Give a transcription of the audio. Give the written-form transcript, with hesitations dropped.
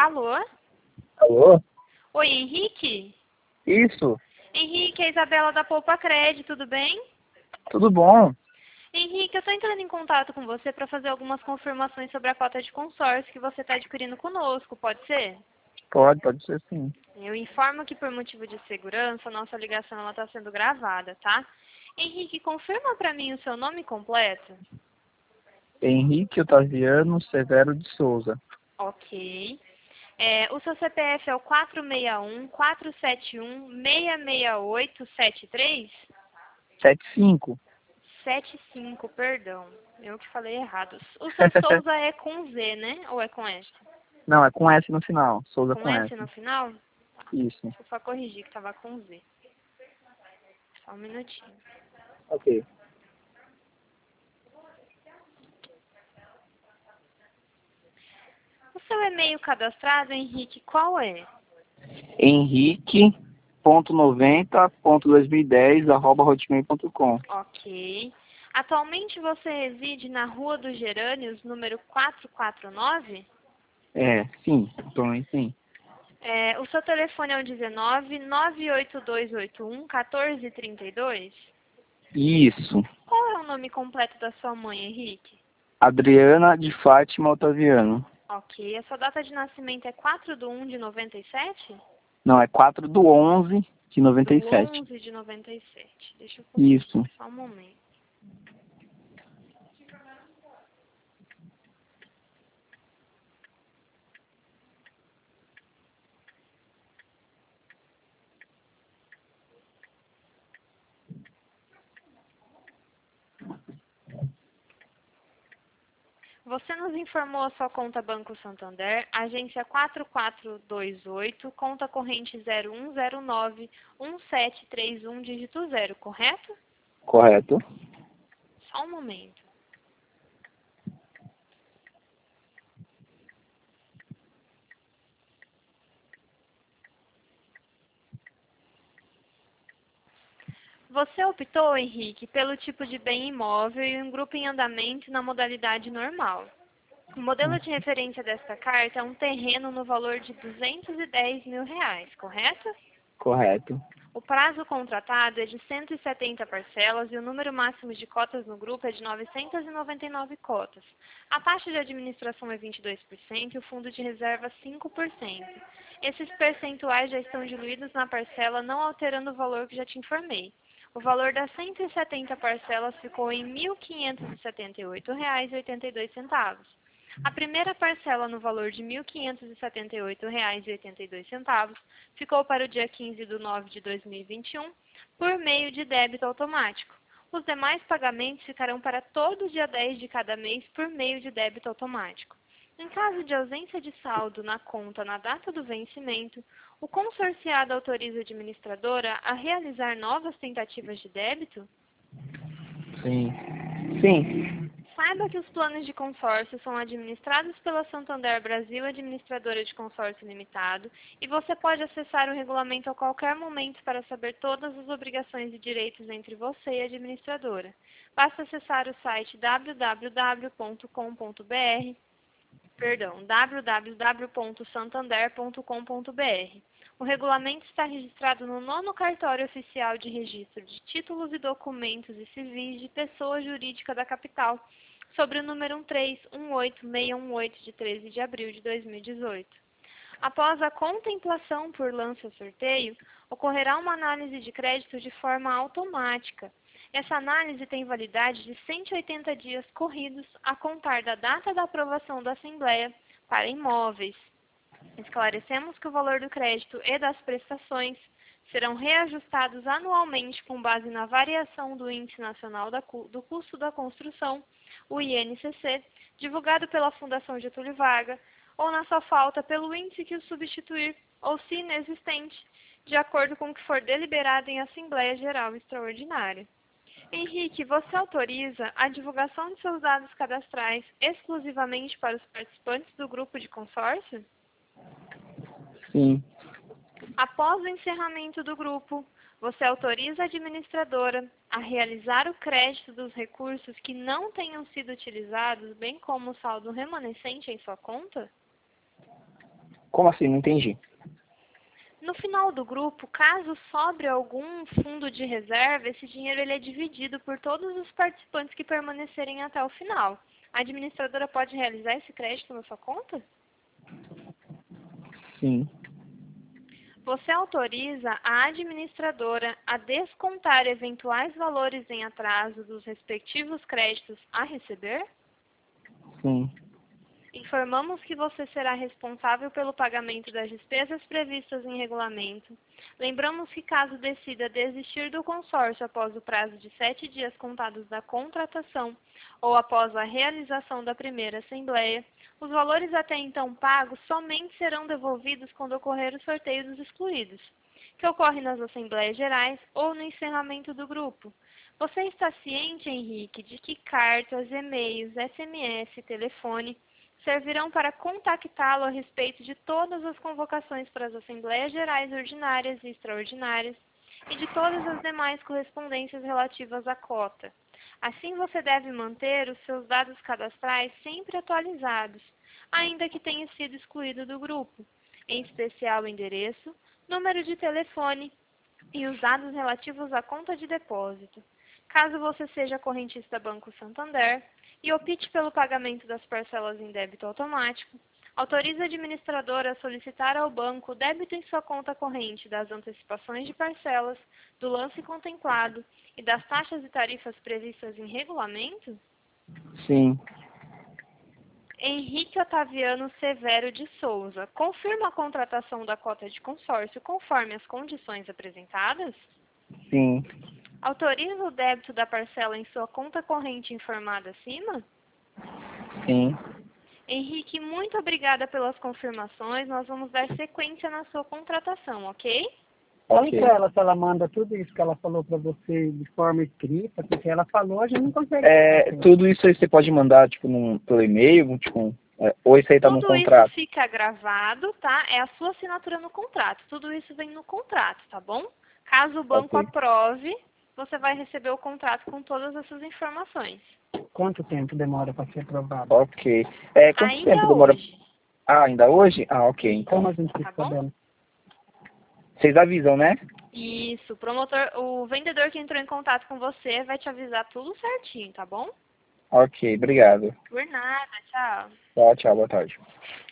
Alô? Alô? Oi, Henrique? Isso, Henrique, é a Isabela da Poupa Cred, tudo bem? tudo bom? Henrique, eu estou entrando em contato com você para fazer algumas confirmações sobre a cota de consórcio que você está adquirindo conosco, pode ser? Pode ser sim. Eu informo que por motivo de segurança, nossa ligação está sendo gravada, tá? Henrique, confirma para mim o seu nome completo? Henrique Otaviano Severo de Souza. Ok. O seu CPF é o 461-471-66873? 75. 75, perdão. Eu que falei errado. O seu Souza é com Z, né? Ou é com S? Não, é com S no final. Souza Com com S. S no final? Tá. Isso. Deixa eu só corrigir que estava com Z. Só um minutinho. Ok. O seu e-mail cadastrado, Henrique, qual é? Henrique.90.2010@hotmail.com. Ok. Atualmente você reside na Rua dos Gerânios, número 449? Sim. Atualmente sim. O seu telefone é o 19-98281-1432? Isso. Qual é o nome completo da sua mãe, Henrique? Adriana de Fátima Otaviano. Ok. A sua data de nascimento é 4/1/97? Não, é 4/11/97. Do 11 de 97. Deixa eu corrigir. Isso. Só um momento. Você nos informou a sua conta Banco Santander, agência 4428, conta corrente 01091731, dígito 0, correto? Correto. Só um momento. Você optou, Henrique, pelo tipo de bem imóvel e um grupo em andamento na modalidade normal. O modelo de referência desta carta é um terreno no valor de R$ 210 mil, correto? Correto. O prazo contratado é de 170 parcelas e o número máximo de cotas no grupo é de 999 cotas. A taxa de administração é 22% e o fundo de reserva 5%. Esses percentuais já estão diluídos na parcela, não alterando o valor que já te informei. O valor das 170 parcelas ficou em R$ 1.578,82. A primeira parcela no valor de R$ 1.578,82 ficou para o dia 15/9/2021 por meio de débito automático. Os demais pagamentos ficarão para todo dia 10 de cada mês por meio de débito automático. Em caso de ausência de saldo na conta na data do vencimento, o consorciado autoriza a administradora a realizar novas tentativas de débito? Sim. Sim. Saiba que os planos de consórcio são administrados pela Santander Brasil Administradora de Consórcio Limitado e você pode acessar o regulamento a qualquer momento para saber todas as obrigações e direitos entre você e a administradora. Basta acessar o site www.santander.com.br. O regulamento está registrado no 9º Cartório Oficial de Registro de Títulos e Documentos e Civis de Pessoa Jurídica da Capital, sobre o número 1318618 de 13 de abril de 2018. Após a contemplação por lança-sorteio, ocorrerá uma análise de crédito de forma automática. Essa análise tem validade de 180 dias corridos a contar da data da aprovação da Assembleia para imóveis. Esclarecemos que o valor do crédito e das prestações serão reajustados anualmente com base na variação do Índice Nacional do Custo da Construção, o INCC, divulgado pela Fundação Getúlio Vargas, ou na sua falta pelo índice que o substituir, ou se inexistente, de acordo com o que for deliberado em Assembleia Geral Extraordinária. Henrique, você autoriza a divulgação de seus dados cadastrais exclusivamente para os participantes do grupo de consórcio? Sim. Após o encerramento do grupo, você autoriza a administradora a realizar o crédito dos recursos que não tenham sido utilizados, bem como o saldo remanescente em sua conta? Como assim? Não entendi. No final do grupo, caso sobre algum fundo de reserva, esse dinheiro ele é dividido por todos os participantes que permanecerem até o final. A administradora pode realizar esse crédito na sua conta? Sim. Você autoriza a administradora a descontar eventuais valores em atraso dos respectivos créditos a receber? Sim. Informamos que você será responsável pelo pagamento das despesas previstas em regulamento. Lembramos que caso decida desistir do consórcio após o prazo de 7 dias contados da contratação ou após a realização da primeira assembleia, os valores até então pagos somente serão devolvidos quando ocorrer o sorteio dos excluídos, que ocorre nas assembleias gerais ou no encerramento do grupo. Você está ciente, Henrique, de que cartas, e-mails, SMS e telefone servirão para contactá-lo a respeito de todas as convocações para as Assembleias Gerais Ordinárias e Extraordinárias e de todas as demais correspondências relativas à cota. Assim, você deve manter os seus dados cadastrais sempre atualizados, ainda que tenha sido excluído do grupo, em especial o endereço, número de telefone e os dados relativos à conta de depósito. Caso você seja correntista Banco Santander e opte pelo pagamento das parcelas em débito automático, autorize a administradora a solicitar ao banco o débito em sua conta corrente das antecipações de parcelas, do lance contemplado e das taxas e tarifas previstas em regulamento? Sim. Henrique Otaviano Severo de Souza, confirma a contratação da cota de consórcio conforme as condições apresentadas? Sim. Autoriza o débito da parcela em sua conta corrente informada acima? Sim. Henrique, muito obrigada pelas confirmações. Nós vamos dar sequência na sua contratação, ok? Olhe para ela se ela manda tudo isso que ela falou para você de forma escrita, porque ela falou, a gente não consegue. Tudo isso aí você pode mandar, tipo, pelo e-mail, tipo, ou isso aí tá no Tudo contrato? isso fica gravado, tá? É a sua assinatura no contrato. Tudo isso vem no contrato, tá bom? Caso o banco Ok. aprove, você vai receber o contrato com todas essas informações. Quanto tempo demora para ser aprovado? Ok. Quanto Ainda tempo demora? hoje, Ah, ainda hoje? Ah, ok. Então, Como a gente tá fica bom? sabendo? vocês avisam, né? Isso, o vendedor que entrou em contato com você vai te avisar tudo certinho, tá bom? Ok, obrigado. Por nada, tchau. Tchau, tchau, boa tarde.